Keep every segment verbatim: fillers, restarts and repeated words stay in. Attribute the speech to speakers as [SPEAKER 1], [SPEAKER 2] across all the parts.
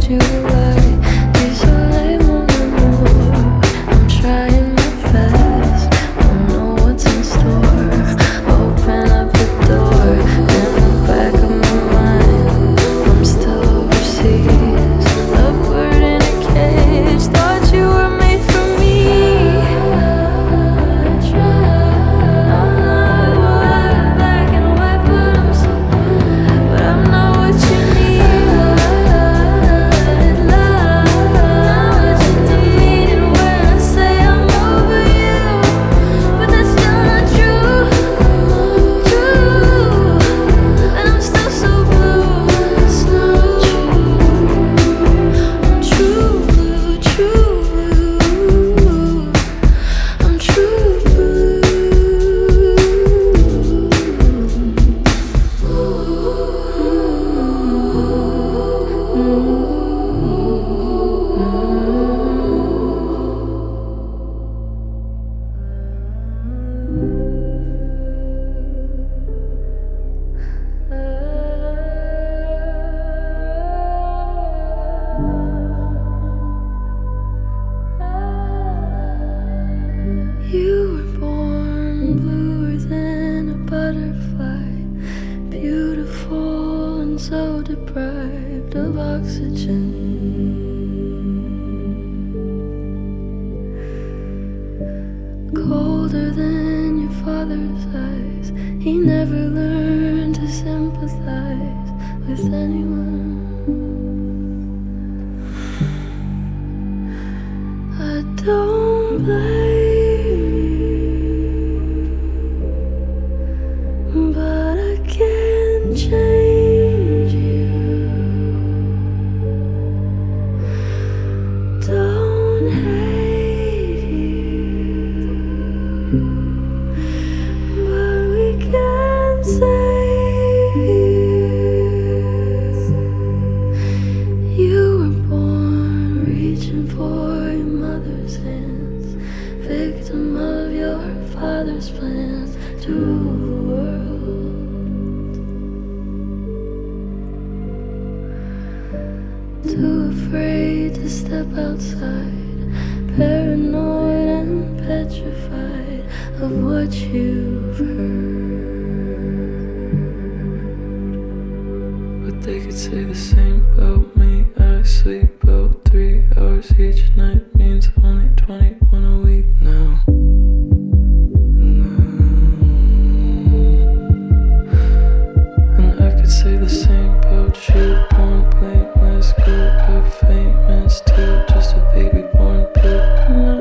[SPEAKER 1] you lie. Désolé mon amour, I'm trying my best. Don't know what's in store. Open up the door. In the back of my mind, I'm still overseas. A bird in a cage. Thought you were made for me. I tried. I'm not black and white, but I'm so blue. But I'm not what you need. Love, not what you need. And when I say I'm over you, but that's still not true, true. And I'm still so blue. It's not true. I'm true blue, true blue. I'm true blue. You were born bluer than a butterfly, beautiful and so deprived of oxygen. Colder than your father's eyes, he never learned to sympathize with anyone. I don't blame you, but I can't change you. Don't hate you, but we can't save you. You were born reaching for your mother's hands, victim of your father's plans to rule the world. Too afraid to step outside, paranoid and petrified of what you've heard. But they could say the same about me. I sleep about three hours each night, means only twenty-one a week now. And I could say the same about you. Born blameless, grew up famous too, just a baby born poop. No,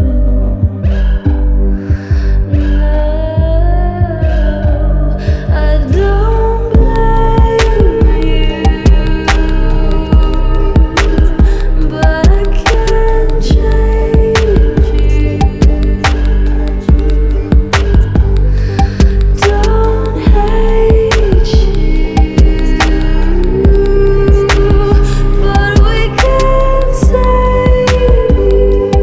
[SPEAKER 1] I don't blame you, but I can't change you. Don't hate you, but we can't save you.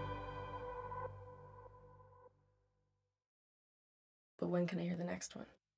[SPEAKER 2] But when can I hear the next one?